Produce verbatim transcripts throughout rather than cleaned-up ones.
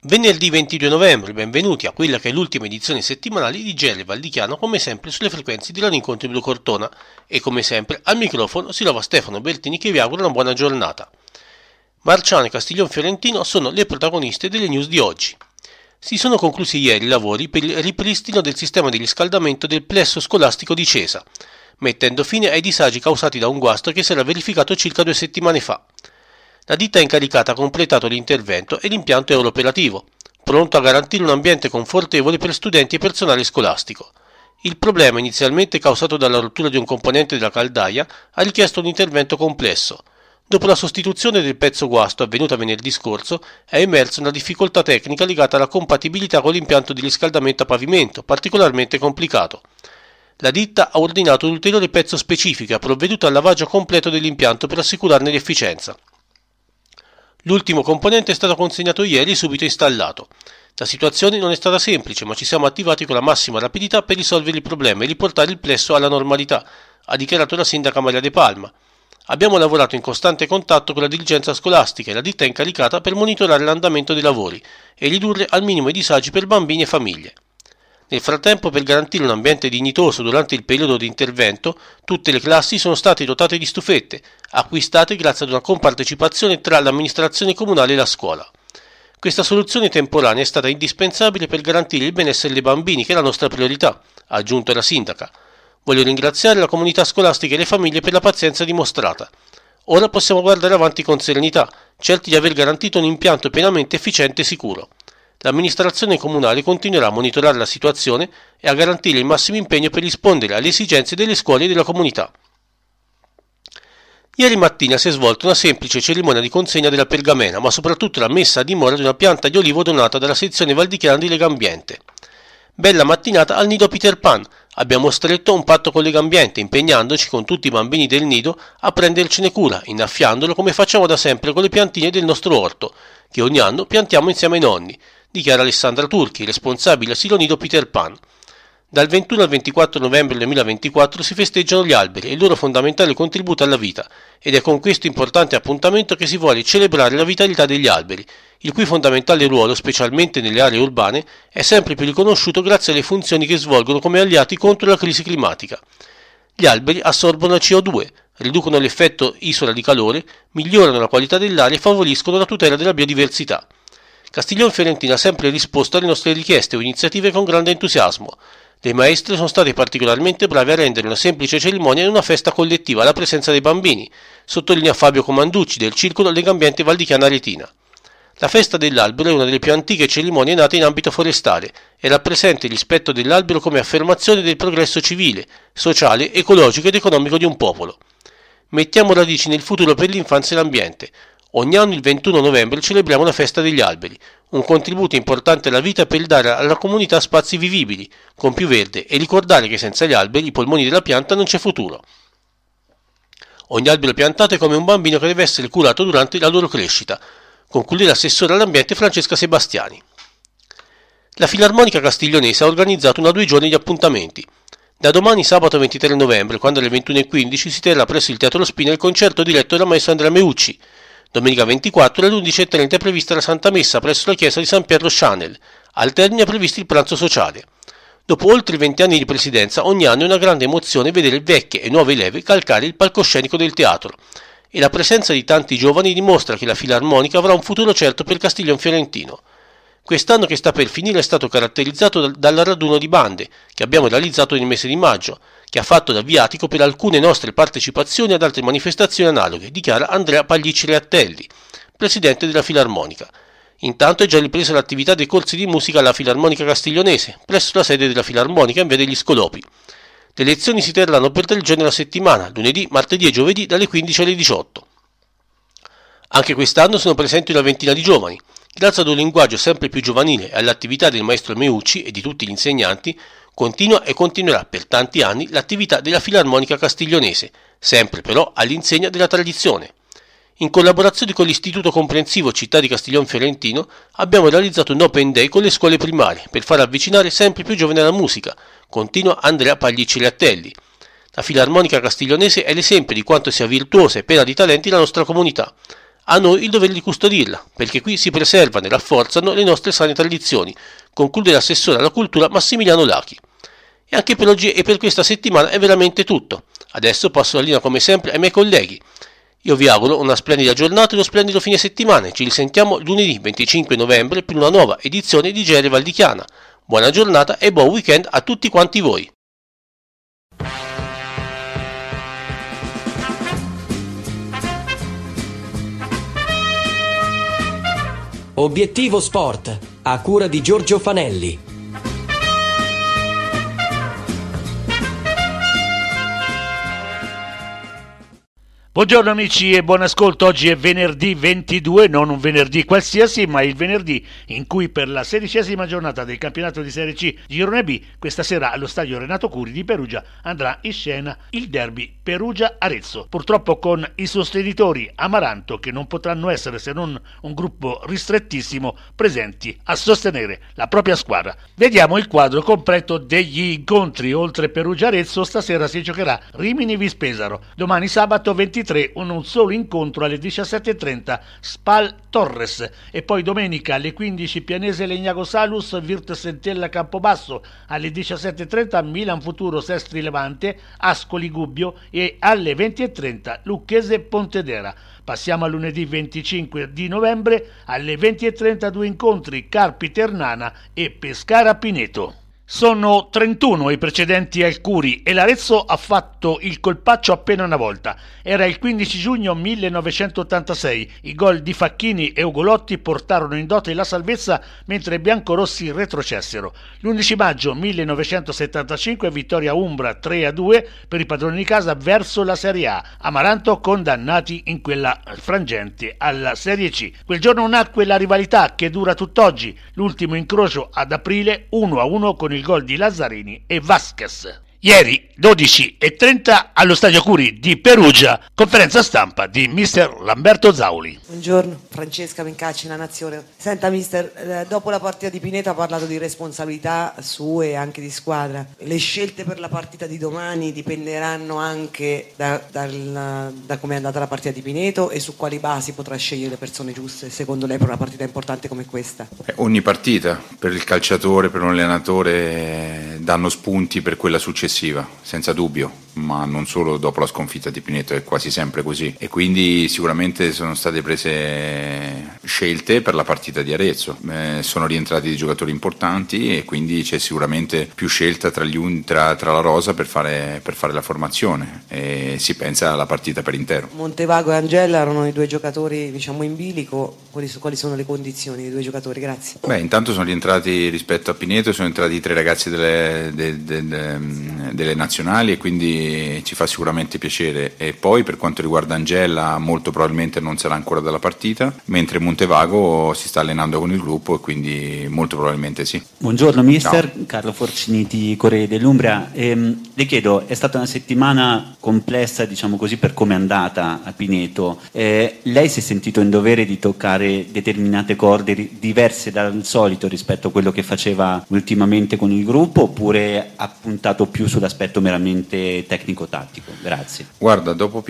Venerdì ventidue novembre, benvenuti a quella che è l'ultima edizione settimanale di G R Valdichiano, come sempre sulle frequenze di Radio Incontri Blu Cortona, e come sempre al microfono si trova Stefano Bertini che vi augura una buona giornata. Marciano e Castiglion Fiorentino sono le protagoniste delle news di oggi. Si sono conclusi ieri i lavori per il ripristino del sistema di riscaldamento del plesso scolastico di Cesa, mettendo fine ai disagi causati da un guasto che si era verificato circa due settimane fa. La ditta incaricata ha completato l'intervento e l'impianto è ora operativo, pronto a garantire un ambiente confortevole per studenti e personale scolastico. Il problema, inizialmente causato dalla rottura di un componente della caldaia, ha richiesto un intervento complesso. Dopo la sostituzione del pezzo guasto avvenuta venerdì scorso, è emersa una difficoltà tecnica legata alla compatibilità con l'impianto di riscaldamento a pavimento, particolarmente complicato. La ditta ha ordinato un ulteriore pezzo specifico e ha provveduto al lavaggio completo dell'impianto per assicurarne l'efficienza. L'ultimo componente è stato consegnato ieri e subito installato. La situazione non è stata semplice, ma ci siamo attivati con la massima rapidità per risolvere il problema e riportare il plesso alla normalità, ha dichiarato la sindaca Maria De Palma. Abbiamo lavorato in costante contatto con la dirigenza scolastica e la ditta incaricata per monitorare l'andamento dei lavori e ridurre al minimo i disagi per bambini e famiglie. Nel frattempo, per garantire un ambiente dignitoso durante il periodo di intervento, tutte le classi sono state dotate di stufette, acquistate grazie ad una compartecipazione tra l'amministrazione comunale e la scuola. Questa soluzione temporanea è stata indispensabile per garantire il benessere dei bambini, che è la nostra priorità, ha aggiunto la sindaca. Voglio ringraziare la comunità scolastica e le famiglie per la pazienza dimostrata. Ora possiamo guardare avanti con serenità, certi di aver garantito un impianto pienamente efficiente e sicuro. L'amministrazione comunale continuerà a monitorare la situazione e a garantire il massimo impegno per rispondere alle esigenze delle scuole e della comunità. Ieri mattina si è svolta una semplice cerimonia di consegna della pergamena, ma soprattutto la messa a dimora di una pianta di olivo donata dalla sezione valdichiana di Legambiente. Bella mattinata al nido Peter Pan. Abbiamo stretto un patto con Legambiente, impegnandoci con tutti i bambini del nido a prendercene cura, innaffiandolo come facciamo da sempre con le piantine del nostro orto, che ogni anno piantiamo insieme ai nonni, dichiara Alessandra Turchi, responsabile asilo nido Peter Pan. Dal ventuno al ventiquattro novembre duemilaventiquattro si festeggiano gli alberi e il loro fondamentale contributo alla vita, ed è con questo importante appuntamento che si vuole celebrare la vitalità degli alberi, il cui fondamentale ruolo, specialmente nelle aree urbane, è sempre più riconosciuto grazie alle funzioni che svolgono come alleati contro la crisi climatica. Gli alberi assorbono la C O due, riducono l'effetto isola di calore, migliorano la qualità dell'aria e favoriscono la tutela della biodiversità. Castiglion Fiorentino ha sempre risposto alle nostre richieste o iniziative con grande entusiasmo. Le maestre sono state particolarmente brave a rendere una semplice cerimonia in una festa collettiva alla presenza dei bambini, sottolinea Fabio Comanducci del Circolo Legambiente Valdichiana Retina. La festa dell'albero è una delle più antiche cerimonie nate in ambito forestale e rappresenta il rispetto dell'albero come affermazione del progresso civile, sociale, ecologico ed economico di un popolo. Mettiamo radici nel futuro per l'infanzia e l'ambiente. Ogni anno il ventuno novembre celebriamo la festa degli alberi, un contributo importante alla vita per dare alla comunità spazi vivibili, con più verde, e ricordare che senza gli alberi, i polmoni della pianta, non c'è futuro. Ogni albero piantato è come un bambino che deve essere curato durante la loro crescita, conclude l'assessore all'ambiente Francesca Sebastiani. La Filarmonica Castiglionese ha organizzato una due giorni di appuntamenti. Da domani sabato ventitré novembre, quando alle ventuno e quindici si terrà presso il Teatro Spina il concerto diretto dal maestro Andrea Meucci. Domenica ventiquattro alle undici e trenta è prevista la Santa Messa presso la chiesa di San Pietro Chanel. Al termine è previsto il pranzo sociale. Dopo oltre venti anni di presidenza, ogni anno è una grande emozione vedere vecchie e nuove leve calcare il palcoscenico del teatro. E la presenza di tanti giovani dimostra che la Filarmonica avrà un futuro certo per Castiglion Fiorentino. Quest'anno che sta per finire è stato caratterizzato dal raduno di bande, che abbiamo realizzato nel mese di maggio, che ha fatto da viatico per alcune nostre partecipazioni ad altre manifestazioni analoghe, dichiara Andrea Paglicci Reattelli, presidente della Filarmonica. Intanto è già ripresa l'attività dei corsi di musica alla Filarmonica Castiglionese, presso la sede della Filarmonica in via degli Scolopi. Le lezioni si terranno per tre giorni alla settimana, lunedì, martedì e giovedì, dalle quindici alle diciotto. Anche quest'anno sono presenti una ventina di giovani. Grazie ad un linguaggio sempre più giovanile e all'attività del maestro Meucci e di tutti gli insegnanti, continua e continuerà per tanti anni l'attività della Filarmonica Castiglionese, sempre però all'insegna della tradizione. In collaborazione con l'Istituto Comprensivo Città di Castiglion Fiorentino abbiamo realizzato un Open Day con le scuole primarie per far avvicinare sempre più giovani alla musica, continua Andrea Paglicci Reattelli. La Filarmonica Castiglionese è l'esempio di quanto sia virtuosa e piena di talenti la nostra comunità. A noi il dovere di custodirla, perché qui si preservano e rafforzano le nostre sane tradizioni, conclude l'assessore alla cultura Massimiliano Lachi. E anche per oggi e per questa settimana è veramente tutto. Adesso passo la linea come sempre ai miei colleghi. Io vi auguro una splendida giornata e uno splendido fine settimana. Ci risentiamo lunedì venticinque novembre per una nuova edizione di G R Valdichiana. Buona giornata e buon weekend a tutti quanti voi. Obiettivo Sport, a cura di Giorgio Fanelli. Buongiorno amici e buon ascolto. Oggi è venerdì ventidue, non un venerdì qualsiasi, ma il venerdì in cui per la sedicesima giornata del campionato di Serie C Girone B, questa sera allo stadio Renato Curi di Perugia andrà in scena il derby Perugia-Arezzo. Purtroppo con i sostenitori Amaranto, che non potranno essere se non un gruppo ristrettissimo, presenti a sostenere la propria squadra. Vediamo il quadro completo degli incontri. Oltre Perugia-Arezzo, stasera si giocherà Rimini-Vispesaro. Domani sabato ventitré un solo incontro alle diciassette e trenta Spal Torres, e poi domenica alle quindici Pianese Legnago Salus Virtus Entella Campobasso, alle diciassette e trenta Milan Futuro Sestri Levante Ascoli Gubbio e alle venti e trenta Lucchese Pontedera. Passiamo a lunedì venticinque di novembre alle venti e trenta due incontri Carpi Ternana e Pescara Pineto. Sono trentuno i precedenti al Curi e l'Arezzo ha fatto il colpaccio appena una volta. Era il quindici giugno millenovecentottantasei. I gol di Facchini e Ugolotti portarono in dote la salvezza mentre i biancorossi retrocessero. l'undici maggio millenovecentosettantacinque vittoria Umbra tre a due per i padroni di casa verso la Serie A. Amaranto condannati in quella frangente alla Serie C. Quel giorno nacque la rivalità che dura tutt'oggi. L'ultimo incrocio ad aprile uno a uno con il il gol di Lazzarini e Vasquez. Ieri dodici e trenta allo Stadio Curi di Perugia, conferenza stampa di mister Lamberto Zauli. Buongiorno, Francesca Mencacci, La Nazione. Senta mister, eh, dopo la partita di Pineto ha parlato di responsabilità sue e anche di squadra. Le scelte per la partita di domani dipenderanno anche da, dal, da come è andata la partita di Pineto e su quali basi potrà scegliere le persone giuste, secondo lei, per una partita importante come questa? Eh, ogni partita per il calciatore, per un allenatore, danno spunti per quella successiva, senza dubbio, ma non solo dopo la sconfitta di Pineto, è quasi sempre così, e quindi sicuramente sono state prese scelte per la partita di Arezzo, eh, sono rientrati dei giocatori importanti e quindi c'è sicuramente più scelta tra, gli un, tra, tra la rosa per fare, per fare la formazione e si pensa alla partita per intero. Montevago e Angela erano i due giocatori, diciamo, in bilico. Quali, quali sono le condizioni dei due giocatori? Grazie. Beh, intanto sono rientrati rispetto a Pineto, sono entrati i tre ragazzi delle, de, de, de, delle nazionali e quindi ci fa sicuramente piacere. E poi per quanto riguarda Angela, molto probabilmente non sarà ancora dalla partita, mentre Montevago si sta allenando con il gruppo e quindi molto probabilmente sì. Buongiorno mister, no. Carlo Forciniti, Corriere dell'Umbria. Ehm, le chiedo, è stata una settimana complessa, diciamo così, per come è andata a Pineto. Eh, lei si è sentito in dovere di toccare determinate corde ri- diverse dal solito rispetto a quello che faceva ultimamente con il gruppo, oppure ha puntato più sull'aspetto meramente tecnico-tattico? Grazie. Guarda, dopo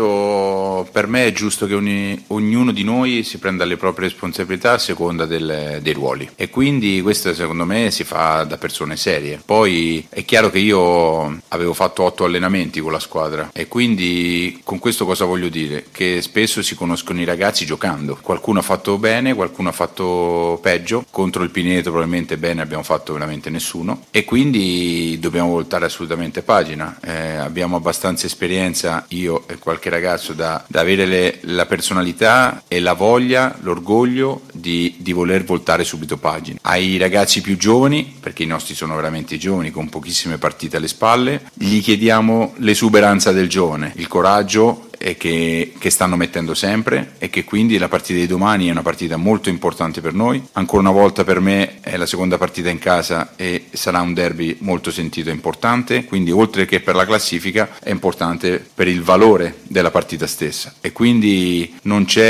Pineto per me è giusto che ogni, ognuno di noi si prenda le proprie responsabilità a seconda del, dei ruoli, e quindi questo secondo me si fa da persone serie. Poi è chiaro che io avevo fatto otto allenamenti con la squadra e quindi con questo cosa voglio dire? Che spesso si conoscono i ragazzi giocando, qualcuno ha fatto bene, qualcuno ha fatto peggio. Contro il Pineto probabilmente bene abbiamo fatto veramente nessuno e quindi dobbiamo voltare assolutamente pagina. Eh, abbiamo abbastanza esperienza, io e qualche ragazzo, da, da avere le, la personalità e la voglia, l'orgoglio di, di voler voltare subito pagina. Ai ragazzi più giovani, perché i nostri sono veramente giovani con pochissime partite alle spalle, gli chiediamo l'esuberanza del giovane, il coraggio e che, che stanno mettendo sempre, e che quindi la partita di domani è una partita molto importante per noi. Ancora una volta per me è la seconda partita in casa e sarà un derby molto sentito e importante, quindi oltre che per la classifica è importante per il valore della partita stessa, e quindi non c'è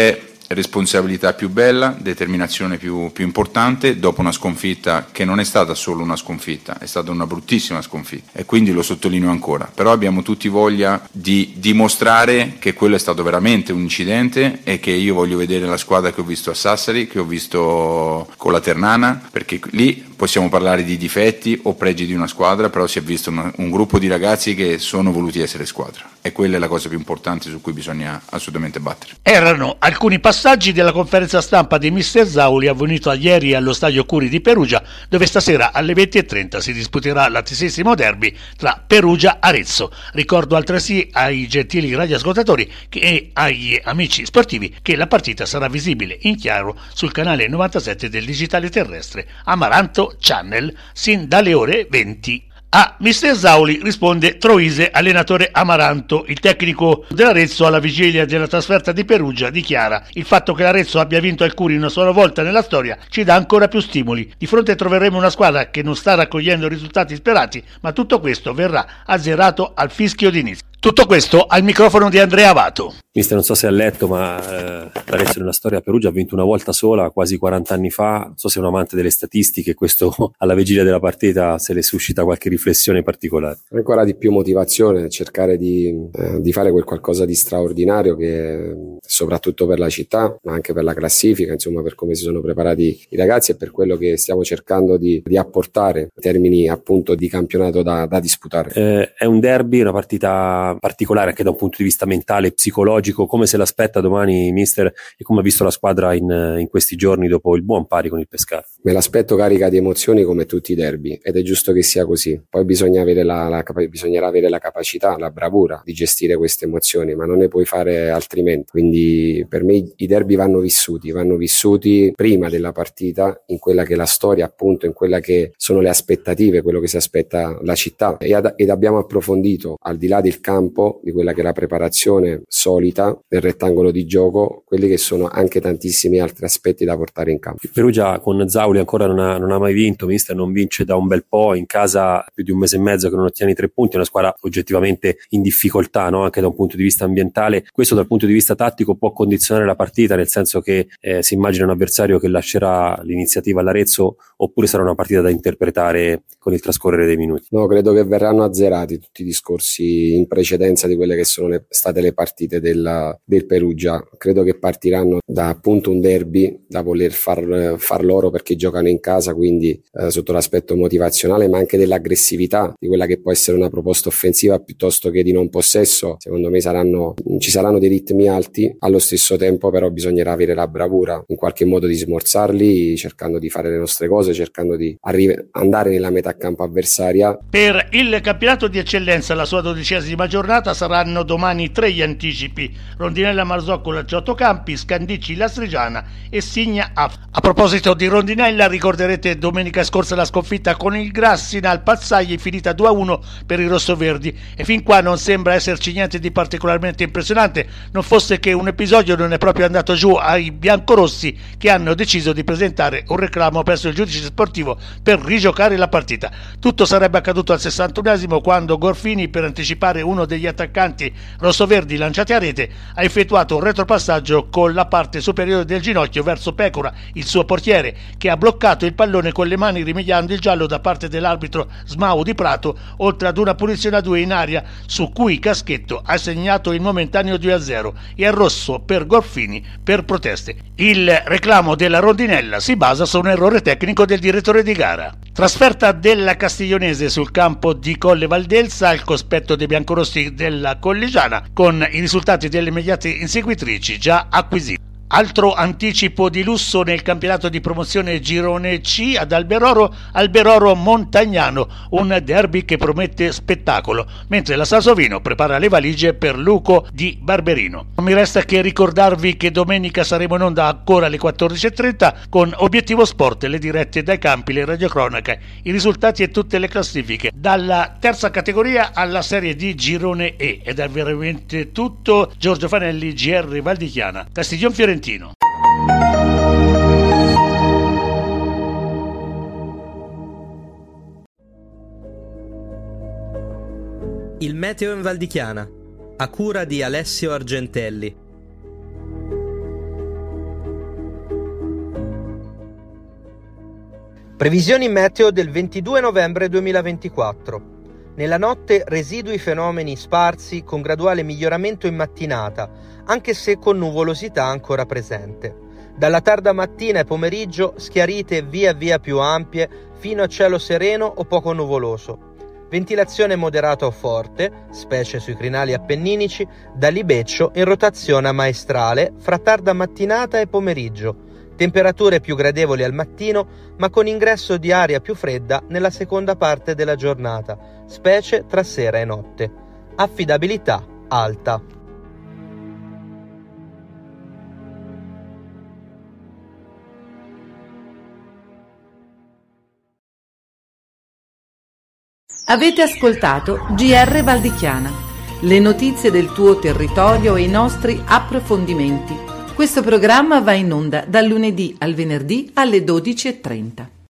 responsabilità più bella, determinazione più, più importante dopo una sconfitta che non è stata solo una sconfitta, è stata una bruttissima sconfitta e quindi lo sottolineo ancora, però abbiamo tutti voglia di dimostrare che quello è stato veramente un incidente e che io voglio vedere la squadra che ho visto a Sassari, che ho visto con la Ternana, perché lì possiamo parlare di difetti o pregi di una squadra, però si è visto un, un gruppo di ragazzi che sono voluti essere squadra e quella è la cosa più importante su cui bisogna assolutamente battere. Erano alcuni passaggi della conferenza stampa di mister Zauli avvenuta ieri allo Stadio Curi di Perugia, dove stasera alle venti e trenta si disputerà l'attesissimo derby tra Perugia-Arezzo. Ricordo altresì ai gentili radioascoltatori e agli amici sportivi che la partita sarà visibile in chiaro sul canale novantasette del digitale terrestre Amaranto Channel sin dalle ore venti. A mister Zauli risponde Troise, allenatore Amaranto. Il tecnico dell'Arezzo alla vigilia della trasferta di Perugia dichiara: il fatto che l'Arezzo abbia vinto al Curi una sola volta nella storia ci dà ancora più stimoli. Di fronte troveremo una squadra che non sta raccogliendo i risultati sperati, ma tutto questo verrà azzerato al fischio d'inizio. Tutto questo al microfono di Andrea Avato. Mister, non so se ha letto, ma eh, l'Arezzo nella storia a Perugia ha vinto una volta sola, quasi quaranta anni fa. Non so se è un amante delle statistiche, questo alla vigilia della partita se le suscita qualche riflessione particolare. Ancora di più motivazione, cercare di, eh, di fare quel qualcosa di straordinario che soprattutto per la città, ma anche per la classifica, insomma per come si sono preparati i ragazzi e per quello che stiamo cercando di, di apportare in termini appunto di campionato da, da disputare. Eh, è un derby, una partita particolare anche da un punto di vista mentale, psicologico. Come se l'aspetta domani, mister, e come ha visto la squadra in, in questi giorni dopo il buon pari con il Pescara? Me l'aspetto carica di emozioni come tutti i derby ed è giusto che sia così. Poi bisogna avere la, la, bisognerà avere la capacità, la bravura di gestire queste emozioni, ma non ne puoi fare altrimenti. Quindi per me i derby vanno vissuti, vanno vissuti prima della partita, in quella che è la storia, appunto, in quella che sono le aspettative, quello che si aspetta la città, e ad, ed abbiamo approfondito al di là del campo, di quella che è la preparazione solita del rettangolo di gioco, quelli che sono anche tantissimi altri aspetti da portare in campo. Il Perugia con Zauli ancora non ha, non ha mai vinto, mister, non vince da un bel po', in casa più di un mese e mezzo che non ottiene i tre punti, è una squadra oggettivamente in difficoltà, no? Anche da un punto di vista ambientale. Questo dal punto di vista tattico può condizionare la partita, nel senso che eh, si immagina un avversario che lascerà l'iniziativa all'Arezzo, oppure sarà una partita da interpretare con il trascorrere dei minuti? No, credo che verranno azzerati tutti i discorsi in precedenza di quelle che sono le, state le partite della, del Perugia. Credo che partiranno da appunto un derby da voler far, far loro perché giocano in casa, quindi eh, sotto l'aspetto motivazionale, ma anche dell'aggressività di quella che può essere una proposta offensiva piuttosto che di non possesso. Secondo me saranno, ci saranno dei ritmi alti, allo stesso tempo però bisognerà avere la bravura in qualche modo di smorzarli, cercando di fare le nostre cose, cercando di arri- andare nella metà campo avversaria. Per il campionato di eccellenza, la sua dodicesima giornata, saranno domani tre gli anticipi: Rondinella Marzoccola, Giotto-Campi, Scandicci Lastrigiana e Signa A F. A proposito di Rondinella, ricorderete domenica scorsa la sconfitta con il Grassina al Pazzagli, finita due a uno per i rossoverdi, e fin qua non sembra esserci niente di particolarmente impressionante, non fosse che un episodio non è proprio andato giù ai biancorossi, che hanno deciso di presentare un reclamo presso il giudice sportivo per rigiocare la partita. Tutto sarebbe accaduto al sessantunesimo, quando Gorfini, per anticipare uno degli attaccanti rossoverdi lanciati a rete, ha effettuato un retropassaggio con la parte superiore del ginocchio verso Pecora, il suo portiere, che ha bloccato il pallone con le mani, rimediando il giallo da parte dell'arbitro Smau di Prato, oltre ad una punizione a due in aria su cui Caschetto ha segnato il momentaneo due a zero e al rosso per Gorfini per proteste. Il reclamo della Rondinella si basa su un errore tecnico del direttore di gara. Trasferta della Castiglionese sul campo di Colle Valdelsa al cospetto dei biancorossi della Collegiana, con i risultati delle immediate inseguitrici già acquisiti. Altro anticipo di lusso nel campionato di promozione Girone C ad Alberoro, Alberoro Montagnano, un derby che promette spettacolo, mentre la Sansovino prepara le valigie per Luco di Barberino. Non mi resta che ricordarvi che domenica saremo in onda ancora alle quattordici e trenta con Obiettivo Sport, le dirette dai campi, le radiocronache, i risultati e tutte le classifiche, dalla terza categoria alla Serie D Girone E. Ed è veramente tutto. Giorgio Fanelli, G R Valdichiana, Castiglion Fiorentino. Il meteo in Valdichiana, a cura di Alessio Argentelli. Previsioni meteo del ventidue novembre duemilaventiquattro. Nella notte residui fenomeni sparsi con graduale miglioramento in mattinata, anche se con nuvolosità ancora presente. Dalla tarda mattina e pomeriggio schiarite via via più ampie fino a cielo sereno o poco nuvoloso. Ventilazione moderata o forte, specie sui crinali appenninici, da libeccio in rotazione a maestrale fra tarda mattinata e pomeriggio. Temperature più gradevoli al mattino, ma con ingresso di aria più fredda nella seconda parte della giornata, specie tra sera e notte. Affidabilità alta. Avete ascoltato G R Valdichiana, le notizie del tuo territorio e i nostri approfondimenti. Questo programma va in onda dal lunedì al venerdì alle dodici e trenta.